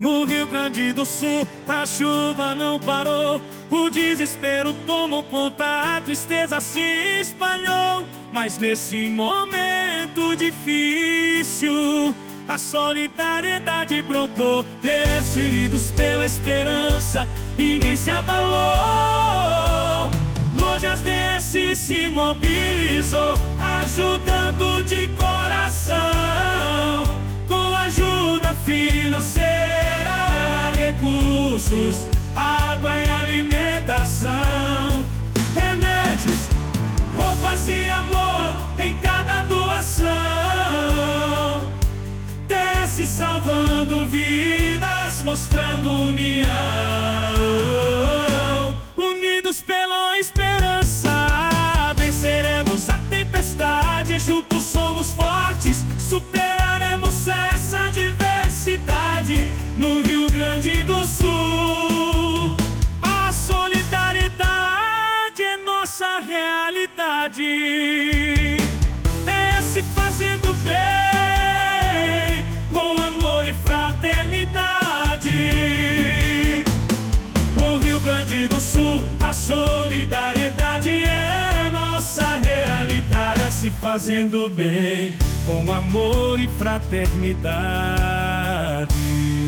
No Rio Grande do Sul, a chuva não parou. O desespero tomou conta, a tristeza se espalhou. Mas nesse momento difícil, a solidariedade brotou. Feridos pela esperança, ninguém se abalou. Lojas DS se mobilizou, ajudando de coração. Com ajuda financeira, recursos, água e alimentação, remédios, roupas e amor em cada doação. Desce salvando vidas, mostrando união. Unidos pela esperança, venceremos a tempestade. Juntos somos fortes, superaremos essa diversidade. No Rio Grande do Sul, a solidariedade é nossa realidade. Desce fazendo bem, com amor e fraternidade. No Rio Grande do Sul, a solidariedade é nossa realidade. Se fazendo bem, com amor e fraternidade.